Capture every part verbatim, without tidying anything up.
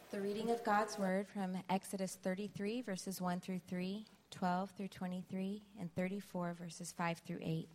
The reading of God's Word from Exodus thirty-three, verses one through three, twelve through twenty-three, and thirty-four, verses five through eight.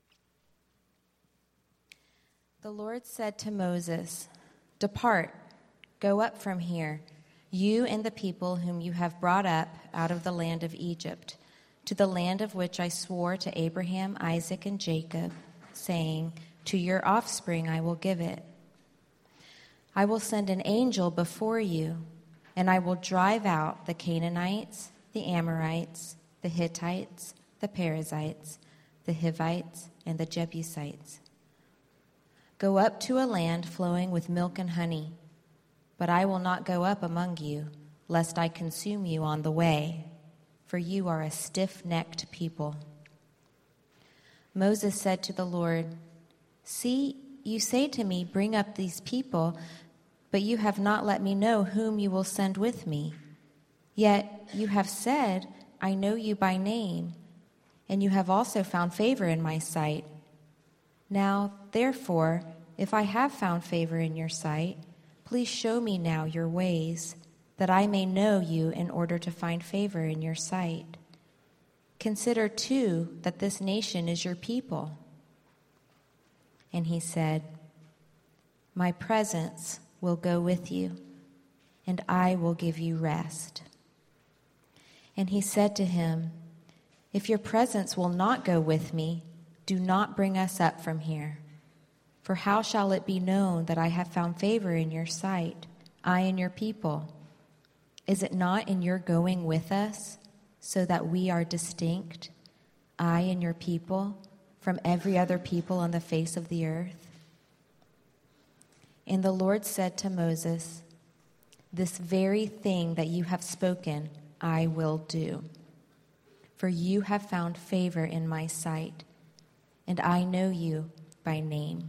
The Lord said to Moses, "Depart, go up from here, you and the people whom you have brought up out of the land of Egypt, to the land of which I swore to Abraham, Isaac, and Jacob, saying, 'To your offspring I will give it.' I will send an angel before you, and I will drive out the Canaanites, the Amorites, the Hittites, the Perizzites, the Hivites, and the Jebusites. Go up to a land flowing with milk and honey, but I will not go up among you, lest I consume you on the way, for you are a stiff-necked people." Moses said to the Lord, "See, you say to me, 'Bring up these people,' but you have not let me know whom you will send with me. Yet you have said, 'I know you by name,' and you have also found favor in my sight. Now, therefore, if I have found favor in your sight, please show me now your ways, that I may know you in order to find favor in your sight. Consider, too, that this nation is your people." And he said, "My presence will go with you, and I will give you rest." And he said to him, "If your presence will not go with me, do not bring us up from here. For how shall it be known that I have found favor in your sight, I and your people? Is it not in your going with us, so that we are distinct, I and your people, from every other people on the face of the earth?" And the Lord said to Moses, "This very thing that you have spoken, I will do. For you have found favor in my sight, and I know you by name."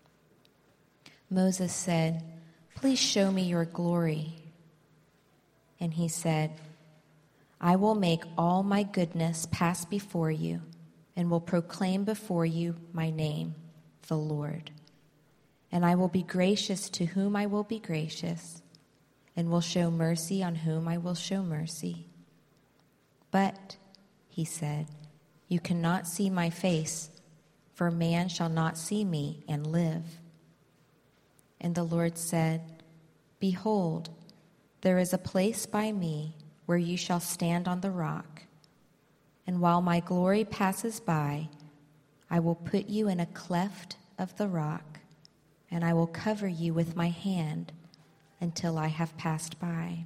Moses said, "Please show me your glory." And he said, "I will make all my goodness pass before you, and will proclaim before you my name, the Lord. And I will be gracious to whom I will be gracious, and will show mercy on whom I will show mercy. But," he said, "you cannot see my face, for man shall not see me and live." And the Lord said, "Behold, there is a place by me where you shall stand on the rock, and while my glory passes by, I will put you in a cleft of the rock, and I will cover you with my hand until I have passed by.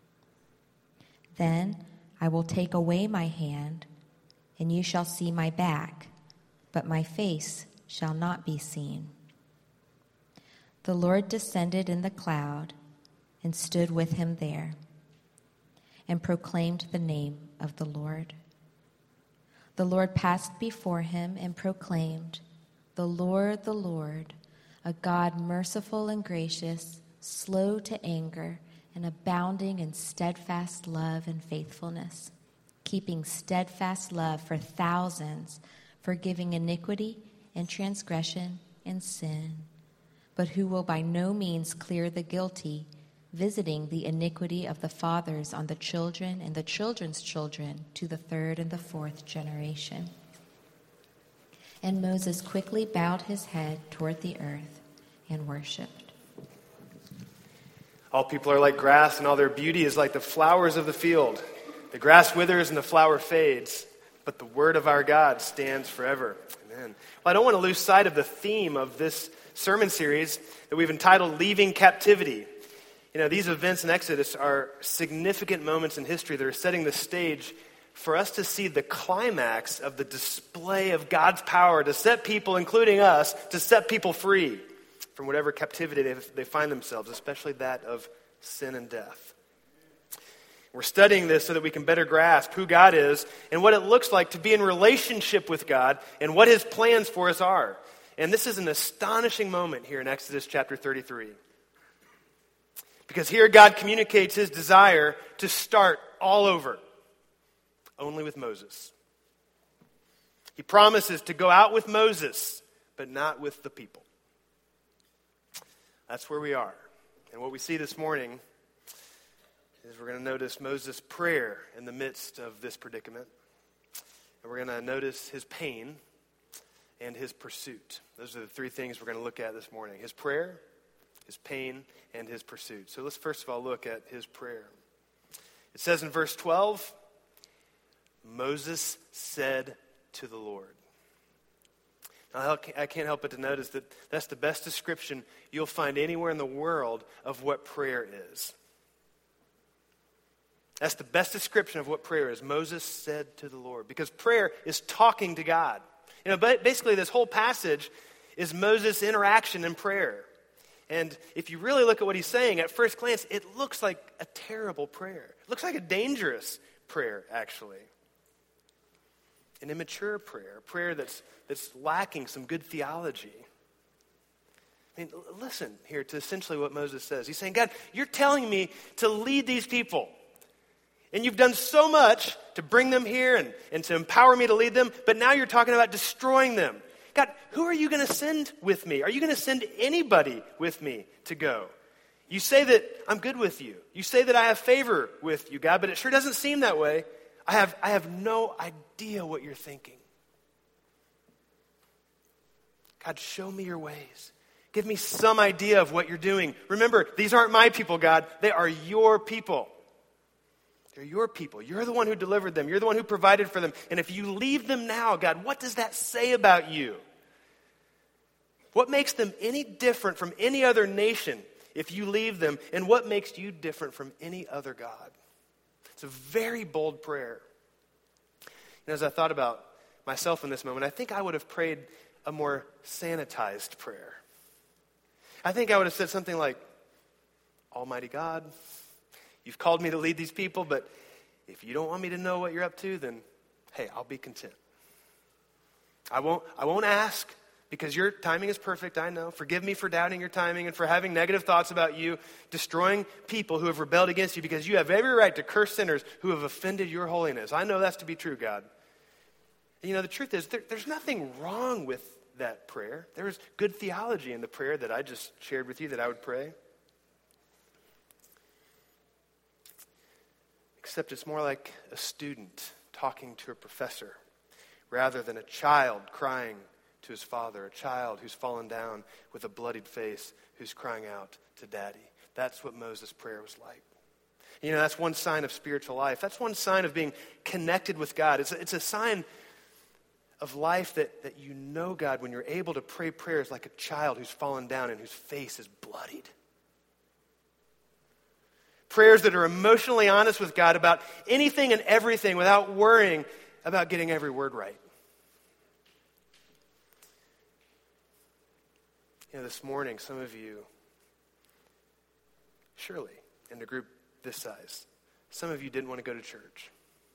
Then I will take away my hand, and you shall see my back, but my face shall not be seen." The Lord descended in the cloud and stood with him there, and proclaimed the name of the Lord. The Lord passed before him and proclaimed, "The Lord, the Lord, a God merciful and gracious, slow to anger, and abounding in steadfast love and faithfulness, keeping steadfast love for thousands, forgiving iniquity and transgression and sin, but who will by no means clear the guilty, visiting the iniquity of the fathers on the children and the children's children to the third and the fourth generation." And Moses quickly bowed his head toward the earth and worshipped. "All people are like grass, and all their beauty is like the flowers of the field. The grass withers and the flower fades, but the word of our God stands forever." Amen. Well, I don't want to lose sight of the theme of this sermon series that we've entitled Leaving Captivity. You know, these events in Exodus are significant moments in history that are setting the stage for us to see the climax of the display of God's power to set people, including us, to set people free from whatever captivity they, they find themselves, especially that of sin and death. We're studying this so that we can better grasp who God is and what it looks like to be in relationship with God and what his plans for us are. And this is an astonishing moment here in Exodus chapter thirty-three. Because here God communicates his desire to start all over, only with Moses. He promises to go out with Moses, but not with the people. That's where we are. And what we see this morning is we're going to notice Moses' prayer in the midst of this predicament. And we're going to notice his pain and his pursuit. Those are the three things we're going to look at this morning. His prayer, his pain, and his pursuit. So let's first of all look at his prayer. It says in verse twelve, Moses said to the Lord. Now, I can't help but to notice that that's the best description you'll find anywhere in the world of what prayer is. That's the best description of what prayer is. Moses said to the Lord. Because prayer is talking to God. You know, but basically this whole passage is Moses' interaction in prayer. And if you really look at what he's saying, at first glance, it looks like a terrible prayer. It looks like a dangerous prayer, actually. An immature prayer, a prayer that's, that's lacking some good theology. I mean, listen here to essentially what Moses says. He's saying, God, you're telling me to lead these people. And you've done so much to bring them here and, and to empower me to lead them, but now you're talking about destroying them. God, who are you going to send with me? Are you going to send anybody with me to go? You say that I'm good with you. You say that I have favor with you, God, but it sure doesn't seem that way. I have, I have no idea what you're thinking. God, show me your ways. Give me some idea of what you're doing. Remember, these aren't my people, God. They are your people. They're your people. You're the one who delivered them. You're the one who provided for them. And if you leave them now, God, what does that say about you? What makes them any different from any other nation if you leave them? And what makes you different from any other God? It's a very bold prayer. And as I thought about myself in this moment, I think I would have prayed a more sanitized prayer. I think I would have said something like, Almighty God, you've called me to lead these people, but if you don't want me to know what you're up to, then, hey, I'll be content. I won't, I won't ask because your timing is perfect, I know. Forgive me for doubting your timing and for having negative thoughts about you, destroying people who have rebelled against you because you have every right to curse sinners who have offended your holiness. I know that's to be true, God. And you know, the truth is there, there's nothing wrong with that prayer. There is good theology in the prayer that I just shared with you that I would pray. Except it's more like a student talking to a professor rather than a child crying to his father, a child who's fallen down with a bloodied face who's crying out to daddy. That's what Moses' prayer was like. You know, that's one sign of spiritual life. That's one sign of being connected with God. It's a, it's a sign of life that, that you know God when you're able to pray prayers like a child who's fallen down and whose face is bloodied. Prayers that are emotionally honest with God about anything and everything without worrying about getting every word right. You know, this morning, some of you, surely, in a group this size, some of you didn't want to go to church.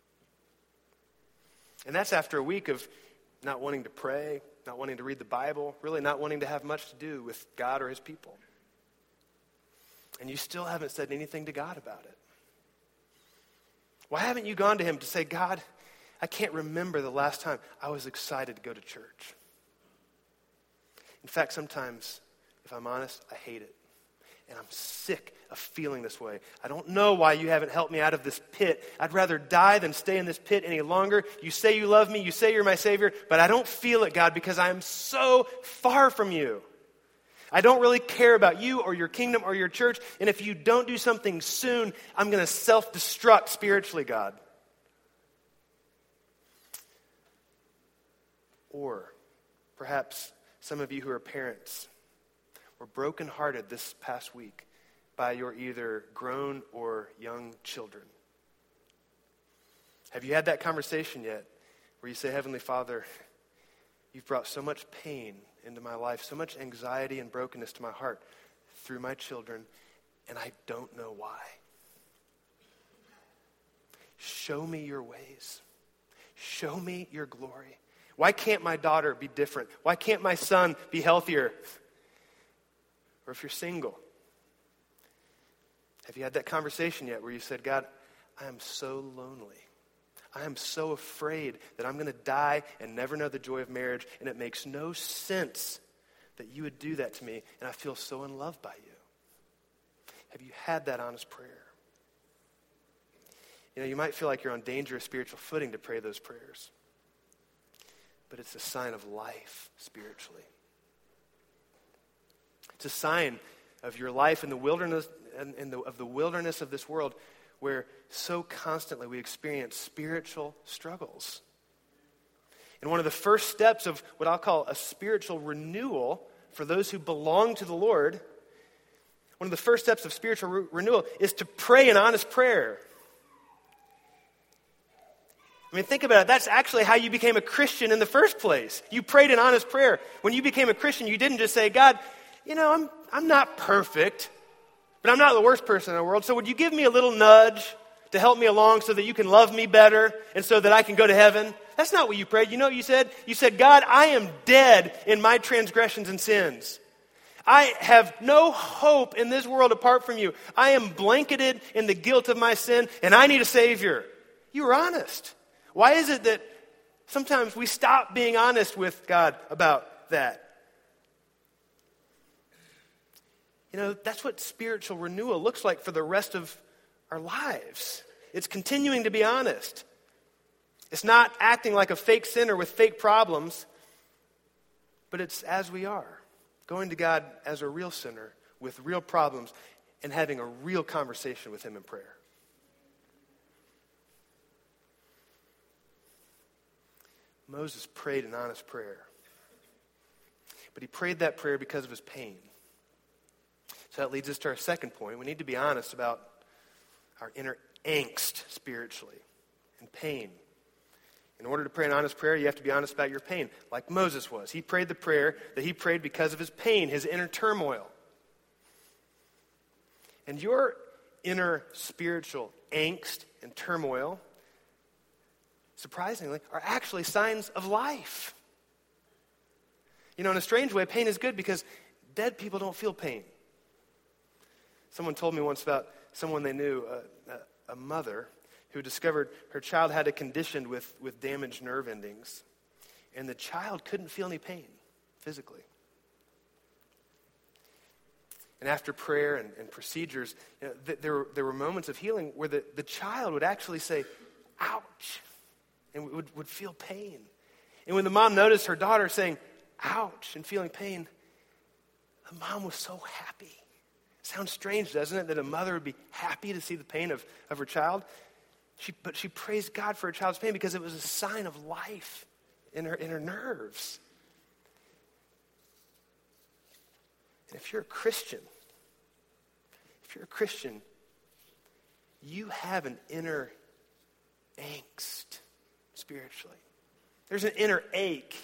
And that's after a week of not wanting to pray, not wanting to read the Bible, really not wanting to have much to do with God or his people. And you still haven't said anything to God about it. Why haven't you gone to him to say, God, I can't remember the last time I was excited to go to church. In fact, sometimes, if I'm honest, I hate it. And I'm sick of feeling this way. I don't know why you haven't helped me out of this pit. I'd rather die than stay in this pit any longer. You say you love me, you say you're my Savior, but I don't feel it, God, because I am so far from you. I don't really care about you or your kingdom or your church, and if you don't do something soon, I'm going to self-destruct spiritually, God. Or perhaps some of you who are parents were brokenhearted this past week by your either grown or young children. Have you had that conversation yet where you say, Heavenly Father, you've brought so much pain into my life, so much anxiety and brokenness to my heart through my children, and I don't know why. Show me your ways. Show me your glory. Why can't my daughter be different? Why can't my son be healthier? Or if you're single, have you had that conversation yet where you said, God, I am so lonely. I am so afraid that I'm going to die and never know the joy of marriage, and it makes no sense that you would do that to me, and I feel so in love by you. Have you had that honest prayer? You know, you might feel like you're on dangerous spiritual footing to pray those prayers. But it's a sign of life spiritually. It's a sign of your life in the wilderness, in the, of the wilderness of this world, where so constantly we experience spiritual struggles. And one of the first steps of what I'll call a spiritual renewal for those who belong to the Lord, one of the first steps of spiritual re- renewal is to pray an honest prayer. I mean, think about it. That's actually how you became a Christian in the first place. You prayed an honest prayer. When you became a Christian, you didn't just say, God, you know, I'm I'm not perfect, but I'm not the worst person in the world, so would you give me a little nudge to help me along so that you can love me better and so that I can go to heaven? That's not what you prayed. You know what you said? You said, God, I am dead in my transgressions and sins. I have no hope in this world apart from you. I am blanketed in the guilt of my sin, and I need a Savior. You were honest. Why is it that sometimes we stop being honest with God about that? You know, that's what spiritual renewal looks like for the rest of our lives. It's continuing to be honest. It's not acting like a fake sinner with fake problems, but it's as we are, going to God as a real sinner with real problems and having a real conversation with Him in prayer. Moses prayed an honest prayer, but he prayed that prayer because of his pain. So that leads us to our second point. We need to be honest about our inner angst spiritually and pain. In order to pray an honest prayer, you have to be honest about your pain, like Moses was. He prayed the prayer that he prayed because of his pain, his inner turmoil. And your inner spiritual angst and turmoil, surprisingly, are actually signs of life. You know, in a strange way, pain is good because dead people don't feel pain. Someone told me once about someone they knew, a, a, a mother, who discovered her child had a condition with, with damaged nerve endings, and the child couldn't feel any pain physically. And after prayer and, and procedures, you know, th- there, were, there were moments of healing where the, the child would actually say, ouch, and would, would feel pain. And when the mom noticed her daughter saying, ouch, and feeling pain, the mom was so happy. Sounds strange, doesn't it, that a mother would be happy to see the pain of, of her child? She, but she praised God for her child's pain because it was a sign of life in her, in her nerves. And if you're a Christian, if you're a Christian, you have an inner angst spiritually. There's an inner ache.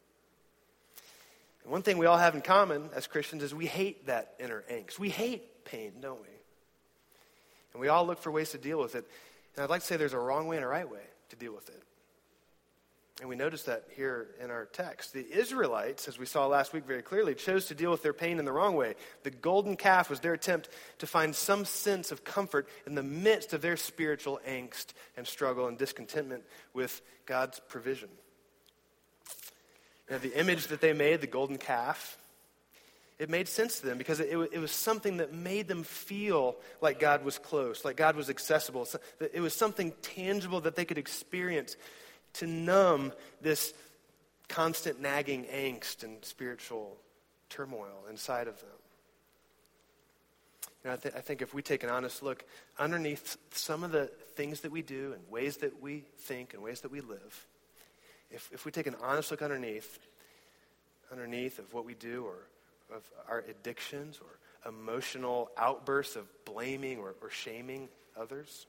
And one thing we all have in common as Christians is we hate that inner angst. We hate pain, don't we? And we all look for ways to deal with it. And I'd like to say there's a wrong way and a right way to deal with it. And we notice that here in our text. The Israelites, as we saw last week very clearly, chose to deal with their pain in the wrong way. The golden calf was their attempt to find some sense of comfort in the midst of their spiritual angst and struggle and discontentment with God's provision. Now, the image that they made, the golden calf, it made sense to them because it, it was something that made them feel like God was close, like God was accessible. It was something tangible that they could experience to numb this constant nagging angst and spiritual turmoil inside of them. You know, I, th- I think if we take an honest look underneath some of the things that we do and ways that we think and ways that we live, if, if we take an honest look underneath, underneath of what we do or of our addictions or emotional outbursts of blaming or, or shaming others,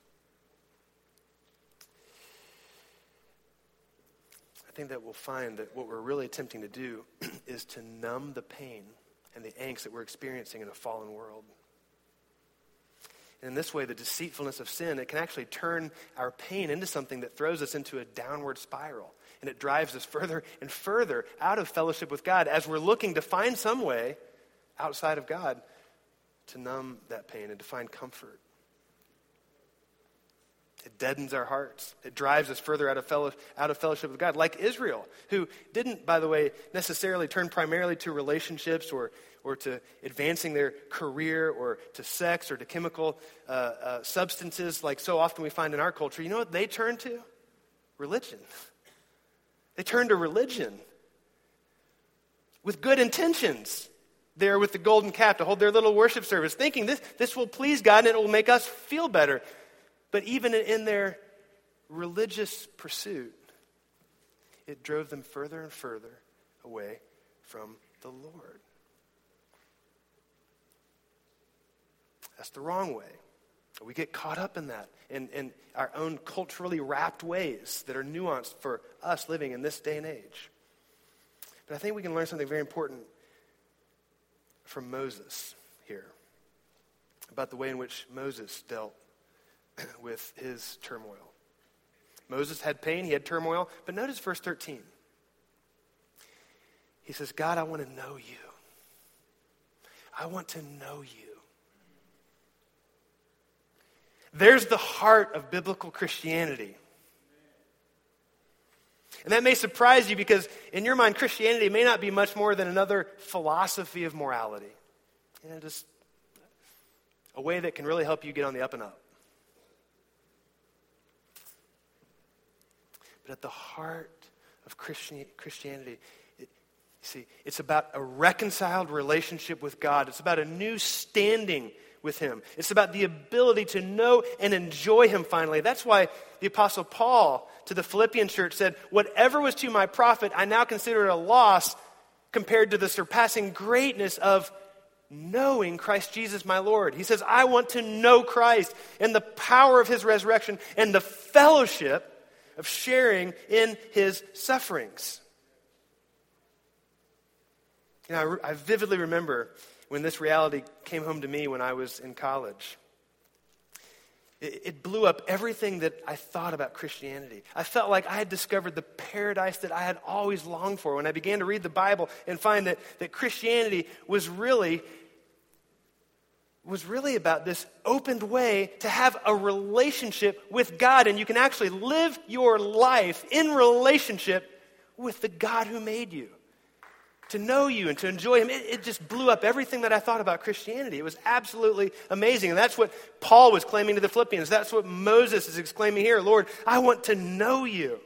I think that we'll find that what we're really attempting to do is to numb the pain and the angst that we're experiencing in a fallen world. And in this way, the deceitfulness of sin, it can actually turn our pain into something that throws us into a downward spiral. And it drives us further and further out of fellowship with God as we're looking to find some way outside of God to numb that pain and to find comfort. It deadens our hearts. It drives us further out of, fellow, out of fellowship with God, like Israel, who didn't, by the way, necessarily turn primarily to relationships or, or to advancing their career or to sex or to chemical uh, uh, substances like so often we find in our culture, you know what they turn to? Religion. They turn to religion with good intentions. There with the golden calf to hold their little worship service, thinking this, this will please God and it will make us feel better. But even in their religious pursuit, it drove them further and further away from the Lord. That's the wrong way. We get caught up in that, in, in our own culturally wrapped ways that are nuanced for us living in this day and age. But I think we can learn something very important from Moses here about the way in which Moses dealt with his turmoil. Moses had pain, he had turmoil, but notice verse thirteen. He says, God, I want to know you. I want to know you. There's the heart of biblical Christianity. And that may surprise you because in your mind, Christianity may not be much more than another philosophy of morality. You know, just a way that can really help you get on the up and up. But at the heart of Christian, Christianity, it, you see, it's about a reconciled relationship with God. It's about a new standing with him. It's about the ability to know and enjoy him finally. That's why the Apostle Paul to the Philippian church said, whatever was to my profit, I now consider it a loss compared to the surpassing greatness of knowing Christ Jesus my Lord. He says, I want to know Christ and the power of his resurrection and the fellowship of sharing in his sufferings. You know, I, I vividly remember when this reality came home to me when I was in college. It, it blew up everything that I thought about Christianity. I felt like I had discovered the paradise that I had always longed for when I began to read the Bible and find that, that Christianity was really, was really about this opened way to have a relationship with God. And you can actually live your life in relationship with the God who made you. To know you and to enjoy him, it, it just blew up everything that I thought about Christianity. It was absolutely amazing. And that's what Paul was claiming to the Philippians. That's what Moses is exclaiming here. Lord, I want to know you.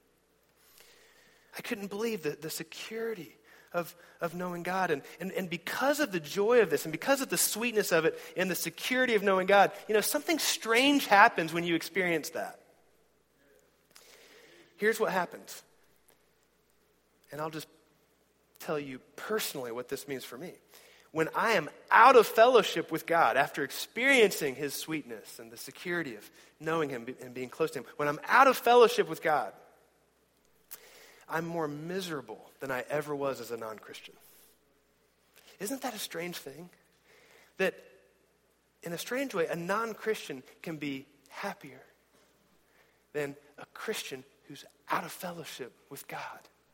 I couldn't believe the, the security of, of knowing God. And, and, and because of the joy of this and because of the sweetness of it and the security of knowing God, you know, something strange happens when you experience that. Here's what happens. And I'll just tell you personally what this means for me. When I am out of fellowship with God after experiencing his sweetness and the security of knowing him and being close to him, when I'm out of fellowship with God, I'm more miserable than I ever was as a non-Christian. Isn't that a strange thing? That in a strange way, a non-Christian can be happier than a Christian who's out of fellowship with God.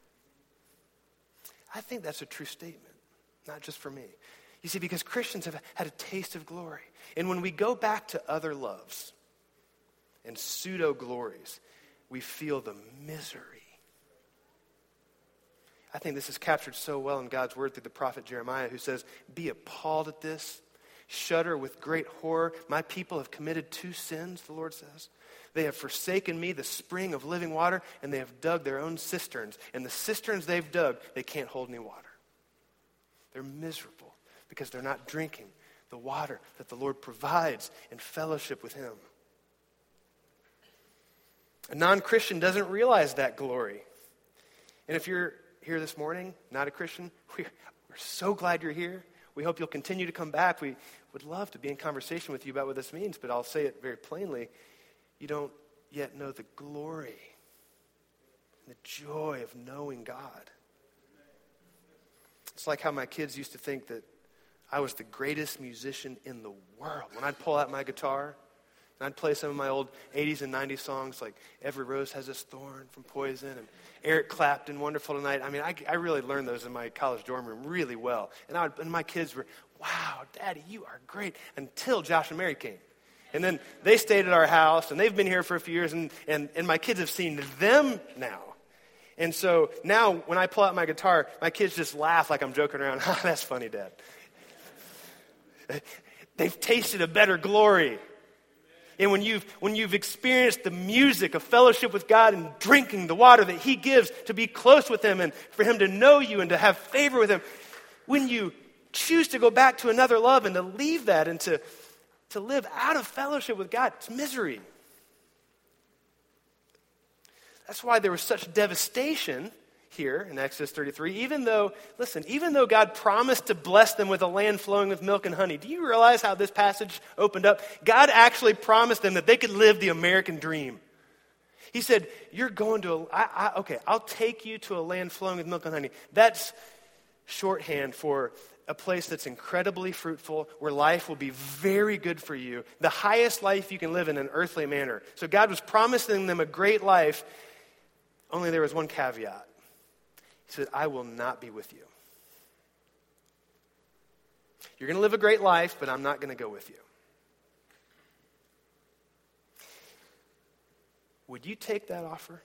I think that's a true statement, not just for me. You see, because Christians have had a taste of glory. And when we go back to other loves and pseudo-glories, we feel the misery. I think this is captured so well in God's word through the prophet Jeremiah, who says, be appalled at this, shudder with great horror. My people have committed two sins, the Lord says. They have forsaken me, the spring of living water, and they have dug their own cisterns. And the cisterns they've dug, they can't hold any water. They're miserable because they're not drinking the water that the Lord provides in fellowship with him. A non-Christian doesn't realize that glory. And if you're here this morning, not a Christian, we're, we're so glad you're here. We hope you'll continue to come back. We would love to be in conversation with you about what this means, but I'll say it very plainly. You don't yet know the glory and the joy of knowing God. It's like how my kids used to think that I was the greatest musician in the world. When I'd pull out my guitar and I'd play some of my old eighties and nineties songs like Every Rose Has Its Thorn from Poison and Eric Clapton, Wonderful Tonight. I mean, I, I really learned those in my college dorm room really well. And, I would, and my kids were, wow, Daddy, you are great, until Josh and Mary came. And then they stayed at our house, and they've been here for a few years, and, and, and my kids have seen them now. And so now when I pull out my guitar, my kids just laugh like I'm joking around. Ah, that's funny, Dad. They've tasted a better glory. And when you've, when you've experienced the music of fellowship with God and drinking the water that he gives to be close with him and for him to know you and to have favor with him, when you choose to go back to another love and to leave that and to, to live out of fellowship with God, it's misery. That's why there was such devastation here in Exodus thirty-three, even though, listen, even though God promised to bless them with a land flowing with milk and honey. Do you realize how this passage opened up? God actually promised them that they could live the American dream. He said, you're going to, a, I, I, okay, I'll take you to a land flowing with milk and honey. That's shorthand for a place that's incredibly fruitful, where life will be very good for you, the highest life you can live in an earthly manner. So God was promising them a great life, only there was one caveat. He said, I will not be with you. You're going to live a great life, but I'm not going to go with you. Would you take that offer?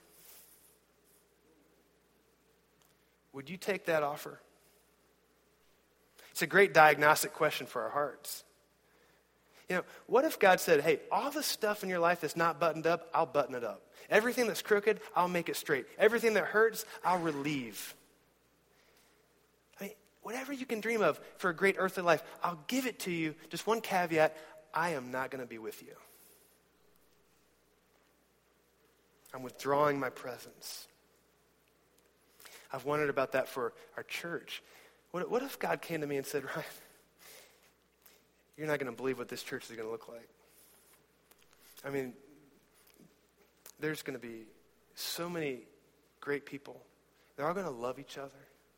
Would you take that offer? It's a great diagnostic question for our hearts. You know, what if God said, hey, all the stuff in your life that's not buttoned up, I'll button it up. Everything that's crooked, I'll make it straight. Everything that hurts, I'll relieve. I mean, whatever you can dream of for a great earthly life, I'll give it to you. Just one caveat, I am not going to be with you. I'm withdrawing my presence. I've wondered about that for our church. What, what if God came to me and said, Ryan, you're not going to believe what this church is going to look like. I mean, there's going to be so many great people. They're all going to love each other.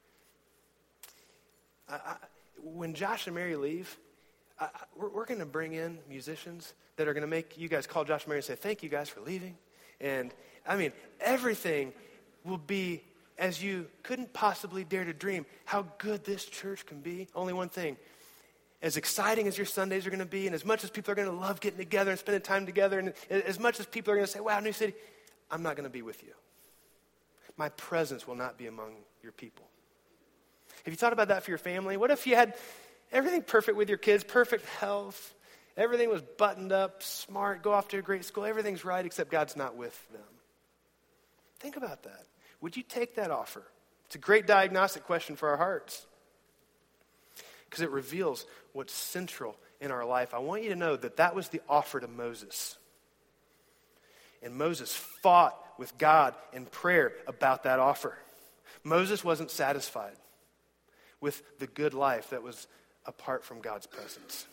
I, I, when Josh and Mary leave, I, I, we're, we're going to bring in musicians that are going to make you guys call Josh and Mary and say, thank you guys for leaving. And, I mean, everything will be as you couldn't possibly dare to dream how good this church can be. Only one thing. As exciting as your Sundays are going to be, and as much as people are going to love getting together and spending time together, and as much as people are going to say, wow, New City, I'm not going to be with you. My presence will not be among your people. Have you thought about that for your family? What if you had everything perfect with your kids, perfect health, everything was buttoned up, smart, go off to a great school, everything's right except God's not with them? Think about that. Would you take that offer? It's a great diagnostic question for our hearts, because it reveals what's central in our life. I want you to know that that was the offer to Moses. And Moses fought with God in prayer about that offer. Moses wasn't satisfied with the good life that was apart from God's presence.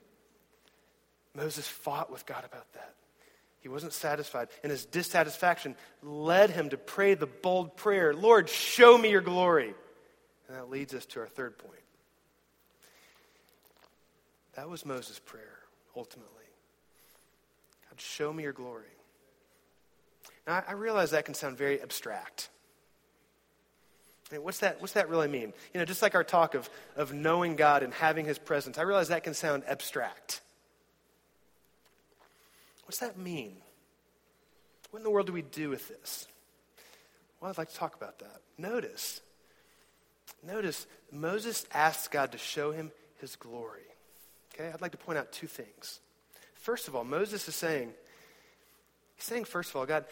Moses fought with God about that. He wasn't satisfied, and his dissatisfaction led him to pray the bold prayer, Lord, show me your glory. And that leads us to our third point. That was Moses' prayer, ultimately. God, show me your glory. Now, I realize that can sound very abstract. I mean, what's that, what's that really mean? You know, just like our talk of, of knowing God and having his presence, I realize that can sound abstract. What's that mean? What in the world do we do with this? Well, I'd like to talk about that. Notice, notice Moses asks God to show him his glory. Okay, I'd like to point out two things. First of all, Moses is saying, he's saying, first of all, God,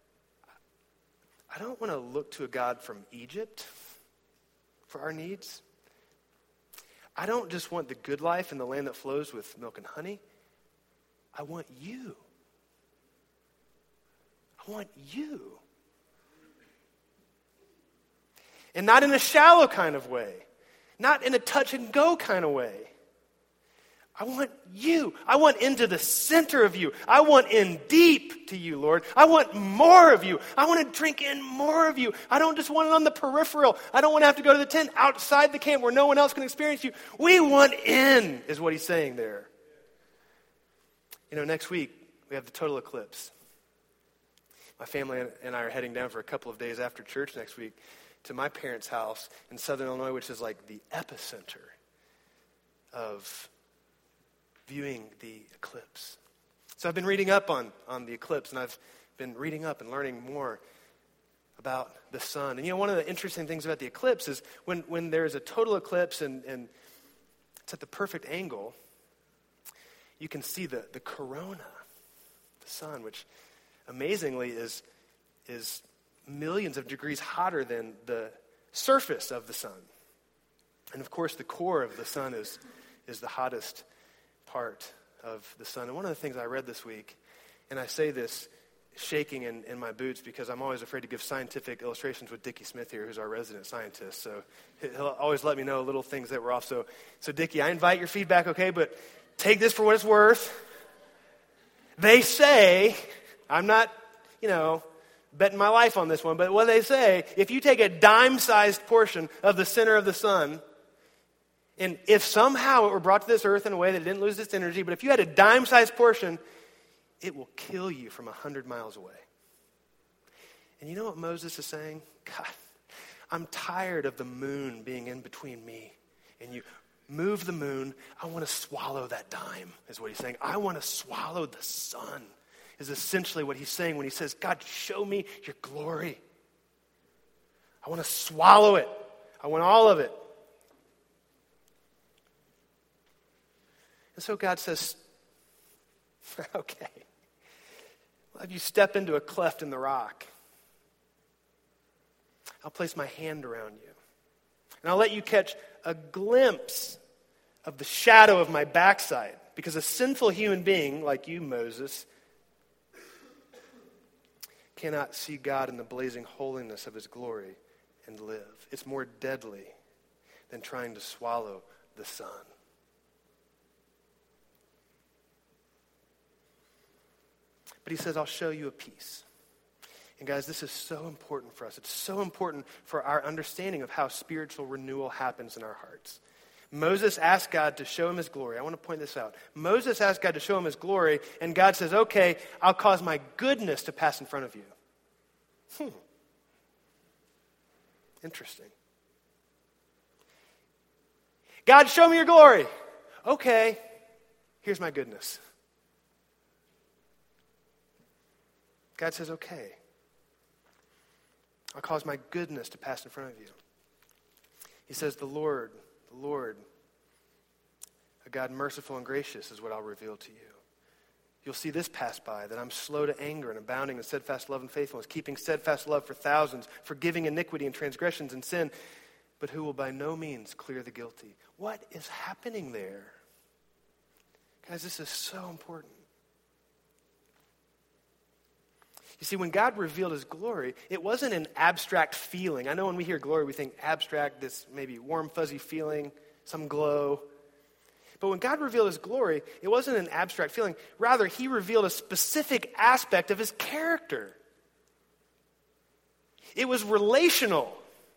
I don't want to look to a God from Egypt for our needs. I don't just want the good life and the land that flows with milk and honey. I want you. I want you. And not in a shallow kind of way. Not in a touch and go kind of way. I want you. I want into the center of you. I want in deep to you, Lord. I want more of you. I want to drink in more of you. I don't just want it on the peripheral. I don't want to have to go to the tent outside the camp where no one else can experience you. We want in, is what he's saying there. You know, next week, we have the total eclipse. My family and I are heading down for a couple of days after church next week to my parents' house in southern Illinois, which is like the epicenter of viewing the eclipse. So I've been reading up on, on the eclipse, and I've been reading up and learning more. about the sun. And you know, one of the interesting things about the eclipse is when, when there's a total eclipse and, and it's at the perfect angle, you can see the, the corona, the sun, which amazingly is, is millions of degrees hotter than the surface of the sun. And of course, the core of the sun is, is the hottest part of the sun. And one of the things I read this week, and I say this shaking in, in my boots because I'm always afraid to give scientific illustrations with Dickie Smith here, who's our resident scientist. So he'll always let me know little things that were off. So, so Dickie, I invite your feedback, okay? But take this for what it's worth. They say, I'm not, you know, betting my life on this one, but what they say, if you take a dime-sized portion of the center of the sun, and if somehow it were brought to this earth in a way that it didn't lose its energy, but if you had a dime-sized portion, it will kill you from a hundred miles away. And you know what Moses is saying? God, I'm tired of the moon being in between me and you. Move the moon. I want to swallow that dime, is what he's saying. I want to swallow the sun, is essentially what he's saying when he says, God, show me your glory. I want to swallow it. I want all of it. And so God says, okay, I'll have you step into a cleft in the rock. I'll place my hand around you. And I'll let you catch a glimpse of the shadow of my backside. Because a sinful human being like you, Moses, cannot see God in the blazing holiness of his glory and live. It's more deadly than trying to swallow the sun. But he says, I'll show you a piece. And guys, this is so important for us. It's so important for our understanding of how spiritual renewal happens in our hearts. Moses asked God to show him his glory. I want to point this out. Moses asked God to show him his glory, and God says, okay, I'll cause my goodness to pass in front of you. Hmm. Interesting. God, show me your glory. Okay, here's my goodness. God says, okay, I'll cause my goodness to pass in front of you. He says, the Lord, the Lord, a God merciful and gracious is what I'll reveal to you. You'll see this pass by, that I'm slow to anger and abounding in steadfast love and faithfulness, keeping steadfast love for thousands, forgiving iniquity and transgressions and sin, but who will by no means clear the guilty. What is happening there? Guys, this is so important. You see, when God revealed his glory, it wasn't an abstract feeling. I know when we hear glory, we think abstract, this maybe warm, fuzzy feeling, some glow. But when God revealed his glory, it wasn't an abstract feeling. Rather, he revealed a specific aspect of his character. It was relational.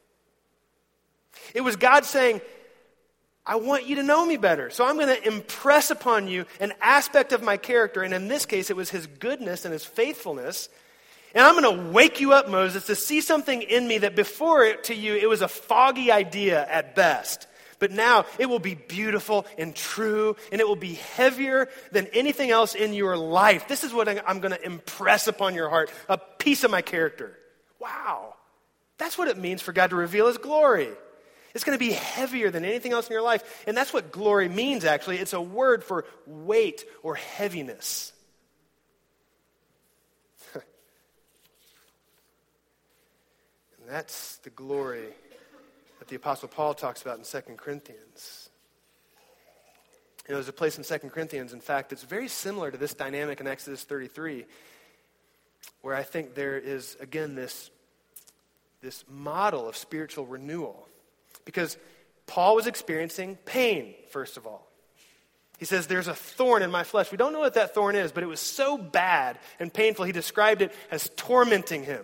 It was God saying, I want you to know me better. So I'm going to impress upon you an aspect of my character. And in this case, it was his goodness and his faithfulness. And I'm going to wake you up, Moses, to see something in me that before it to you, it was a foggy idea at best. But now it will be beautiful and true, and it will be heavier than anything else in your life. This is what I'm going to impress upon your heart, a piece of my character. Wow. That's what it means for God to reveal his glory. It's going to be heavier than anything else in your life. And that's what glory means, actually. It's a word for weight or heaviness. And that's the glory that the Apostle Paul talks about in Second Corinthians. You know, there's a place in Second Corinthians, in fact, that's very similar to this dynamic in Exodus thirty-three, where I think there is, again, this, this model of spiritual renewal. Because Paul was experiencing pain, first of all. He says, there's a thorn in my flesh. We don't know what that thorn is, but it was so bad and painful, he described it as tormenting him.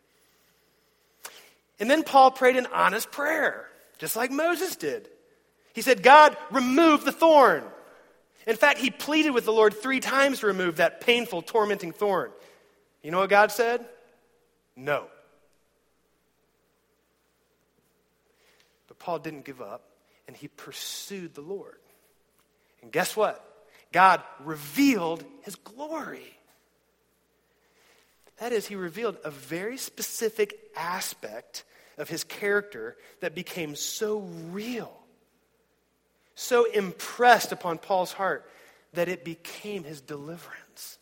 And then Paul prayed an honest prayer, just like Moses did. He said, God, remove the thorn. In fact, he pleaded with the Lord three times to remove that painful, tormenting thorn. You know what God said? No. But Paul didn't give up, and he pursued the Lord. And guess what? God revealed his glory. That is, he revealed a very specific aspect of his character that became so real, so impressed upon Paul's heart that it became his deliverance.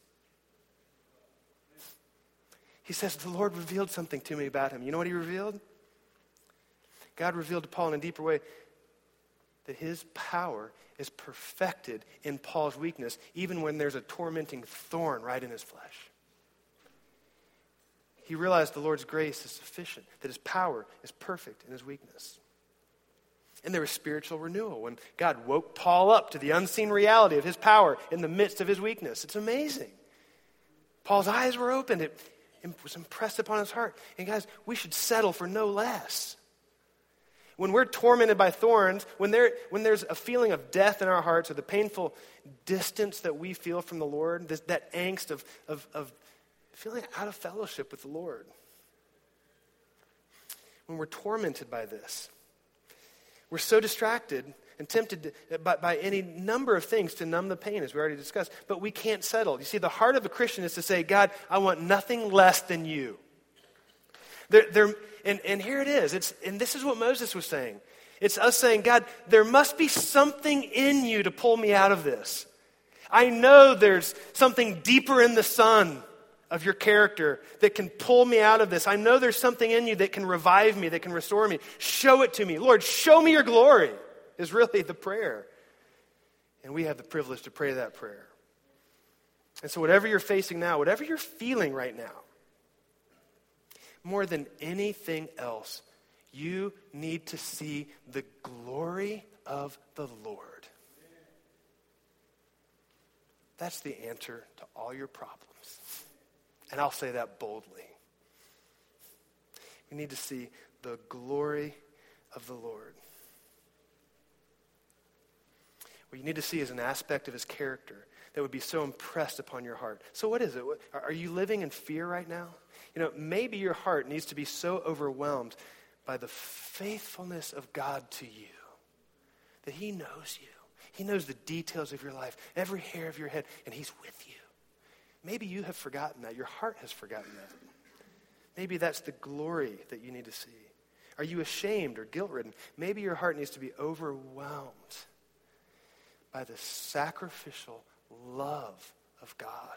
He says, the Lord revealed something to me about him. You know what he revealed? God revealed to Paul in a deeper way that his power is perfected in Paul's weakness, even when there's a tormenting thorn right in his flesh. He realized the Lord's grace is sufficient, that his power is perfect in his weakness. And there was spiritual renewal when God woke Paul up to the unseen reality of his power in the midst of his weakness. It's amazing. Paul's eyes were opened. It, it was impressed upon his heart. And guys, we should settle for no less. When we're tormented by thorns, when, there, when there's a feeling of death in our hearts or the painful distance that we feel from the Lord, this, that angst of, of, of feeling out of fellowship with the Lord. When we're tormented by this, we're so distracted and tempted to, by, by any number of things to numb the pain, as we already discussed, but we can't settle. You see, the heart of a Christian is to say, God, I want nothing less than you. There, there, and, and here it is. It's, and this is what Moses was saying. It's us saying, God, there must be something in you to pull me out of this. I know there's something deeper in the sun of your character that can pull me out of this. I know there's something in you that can revive me, that can restore me. Show it to me. Lord, show me your glory is really the prayer. And we have the privilege to pray that prayer. And so whatever you're facing now, whatever you're feeling right now, more than anything else, you need to see the glory of the Lord. That's the answer to all your problems. And I'll say that boldly. We need to see the glory of the Lord. What you need to see is an aspect of his character that would be so impressed upon your heart. So what is it? Are you living in fear right now? You know, maybe your heart needs to be so overwhelmed by the faithfulness of God to you that he knows you. He knows the details of your life, every hair of your head, and he's with you. Maybe you have forgotten that. Your heart has forgotten that. Maybe that's the glory that you need to see. Are you ashamed or guilt-ridden? Maybe your heart needs to be overwhelmed by the sacrificial love of God.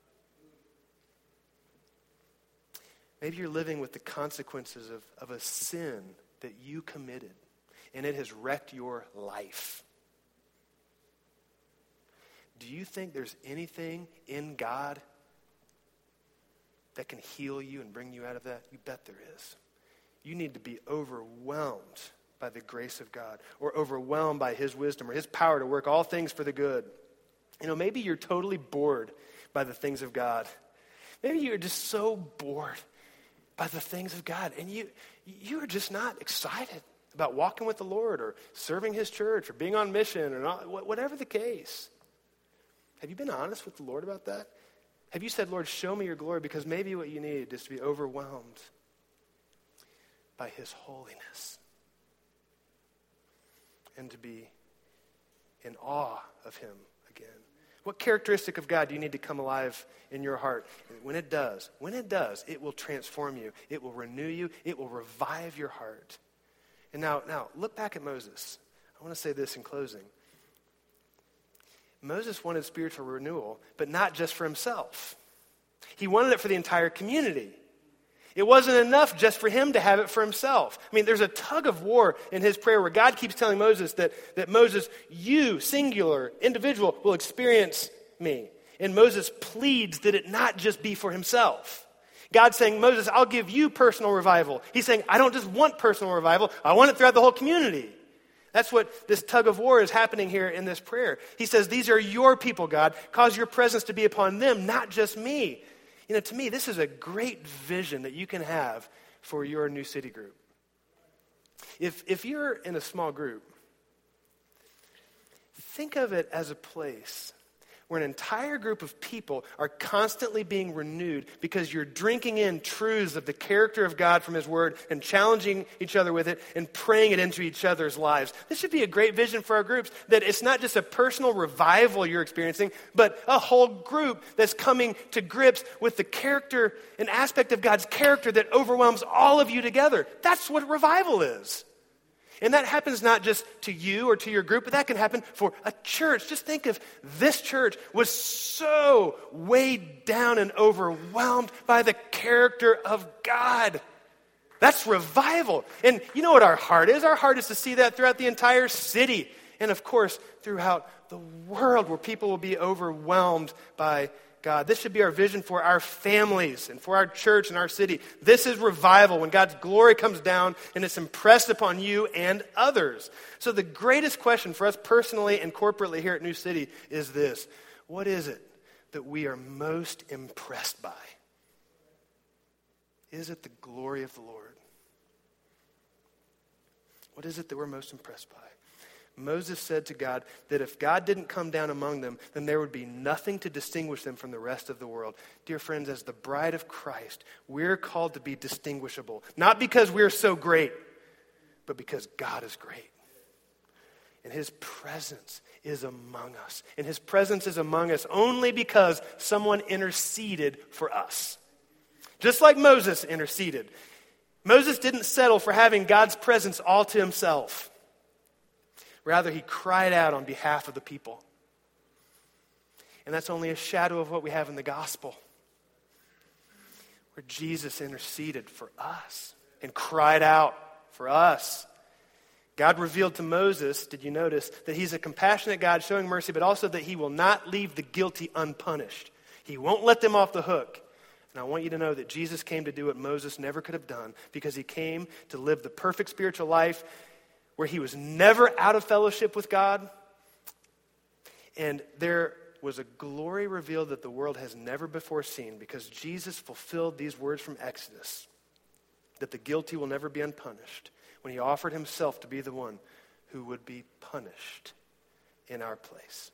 Maybe you're living with the consequences of, of a sin that you committed, and it has wrecked your life. Do you think there's anything in God that can heal you and bring you out of that? You bet there is. You need to be overwhelmed by the grace of God, or overwhelmed by his wisdom or his power to work all things for the good. You know, maybe you're totally bored by the things of God. Maybe you're just so bored by the things of God, and you you're just not excited about walking with the Lord or serving his church or being on mission or not, whatever the case. Have you been honest with the Lord about that? Have you said, Lord, show me your glory? Because maybe what you need is to be overwhelmed by his holiness and to be in awe of him again. What characteristic of God do you need to come alive in your heart? And when it does, when it does, it will transform you. It will renew you. It will revive your heart. And now, now look back at Moses. I want to say this in closing. Moses wanted spiritual renewal, but not just for himself. He wanted it for the entire community. It wasn't enough just for him to have it for himself. I mean, there's a tug of war in his prayer where God keeps telling Moses that, that Moses, you, singular, individual, will experience me. And Moses pleads that it not just be for himself. God's saying, Moses, I'll give you personal revival. He's saying, I don't just want personal revival, I want it throughout the whole community. That's what this tug of war is happening here in this prayer. He says, these are your people, God. Cause your presence to be upon them, not just me. You know, to me, this is a great vision that you can have for your New City group. If, if you're in a small group, think of it as a place where an entire group of people are constantly being renewed because you're drinking in truths of the character of God from his word and challenging each other with it and praying it into each other's lives. This should be a great vision for our groups, that it's not just a personal revival you're experiencing, but a whole group that's coming to grips with the character, an aspect of God's character that overwhelms all of you together. That's what revival is. And that happens not just to you or to your group, but that can happen for a church. Just think if this church was so weighed down and overwhelmed by the character of God. That's revival. And you know what our heart is? Our heart is to see that throughout the entire city. And of course, throughout the world where people will be overwhelmed by God. This should be our vision for our families and for our church and our city. This is revival, when God's glory comes down and it's impressed upon you and others. So the greatest question for us personally and corporately here at New City is this: what is it that we are most impressed by? Is it the glory of the Lord? What is it that we're most impressed by? Moses said to God that if God didn't come down among them, then there would be nothing to distinguish them from the rest of the world. Dear friends, as the bride of Christ, we're called to be distinguishable. Not because we're so great, but because God is great. And his presence is among us. And his presence is among us only because someone interceded for us. Just like Moses interceded. Moses didn't settle for having God's presence all to himself. Rather, he cried out on behalf of the people. And that's only a shadow of what we have in the gospel, where Jesus interceded for us and cried out for us. God revealed to Moses, did you notice, that he's a compassionate God showing mercy, but also that he will not leave the guilty unpunished. He won't let them off the hook. And I want you to know that Jesus came to do what Moses never could have done, because he came to live the perfect spiritual life where he was never out of fellowship with God. And there was a glory revealed that the world has never before seen, because Jesus fulfilled these words from Exodus, that the guilty will never be unpunished, when he offered himself to be the one who would be punished in our place.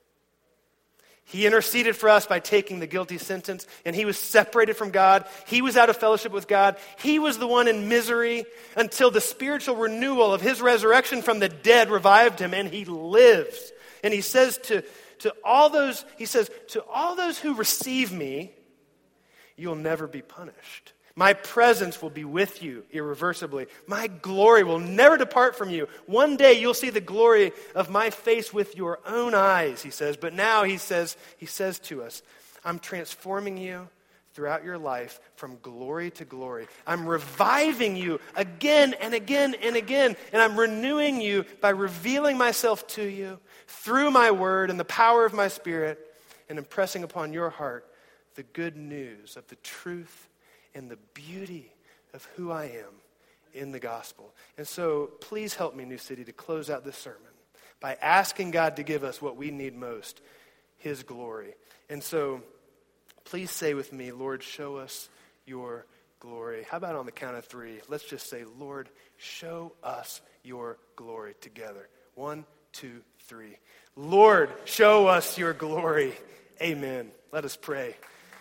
He interceded for us by taking the guilty sentence, and he was separated from God. He was out of fellowship with God. He was the one in misery until the spiritual renewal of his resurrection from the dead revived him, and he lives. And he says to, to all those, he says, to all those who receive me, you'll never be punished. My presence will be with you irreversibly. My glory will never depart from you. One day you'll see the glory of my face with your own eyes, he says. But now he says, he says to us, I'm transforming you throughout your life from glory to glory. I'm reviving you again and again and again. And I'm renewing you by revealing myself to you through my word and the power of my Spirit, and impressing upon your heart the good news of the truth and the beauty of who I am in the gospel. And so please help me, New City, to close out this sermon by asking God to give us what we need most, his glory. And so please say with me, Lord, show us your glory. How about on the count of three? Let's just say, Lord, show us your glory together. One, two, three. Lord, show us your glory. Amen. Let us pray.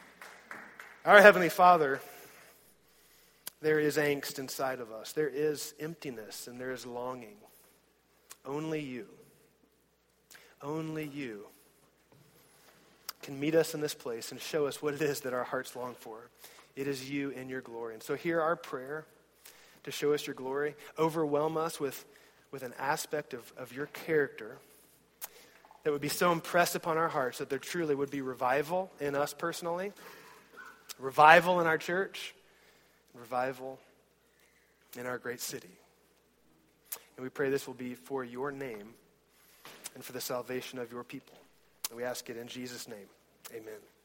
Our Heavenly Father, there is angst inside of us. There is emptiness and there is longing. Only you, only you can meet us in this place and show us what it is that our hearts long for. It is you in your glory. And so hear our prayer to show us your glory. Overwhelm us with, with an aspect of, of your character that would be so impressed upon our hearts that there truly would be revival in us personally, revival in our church, revival in our great city. And we pray this will be for your name and for the salvation of your people. And we ask it in Jesus' name. Amen.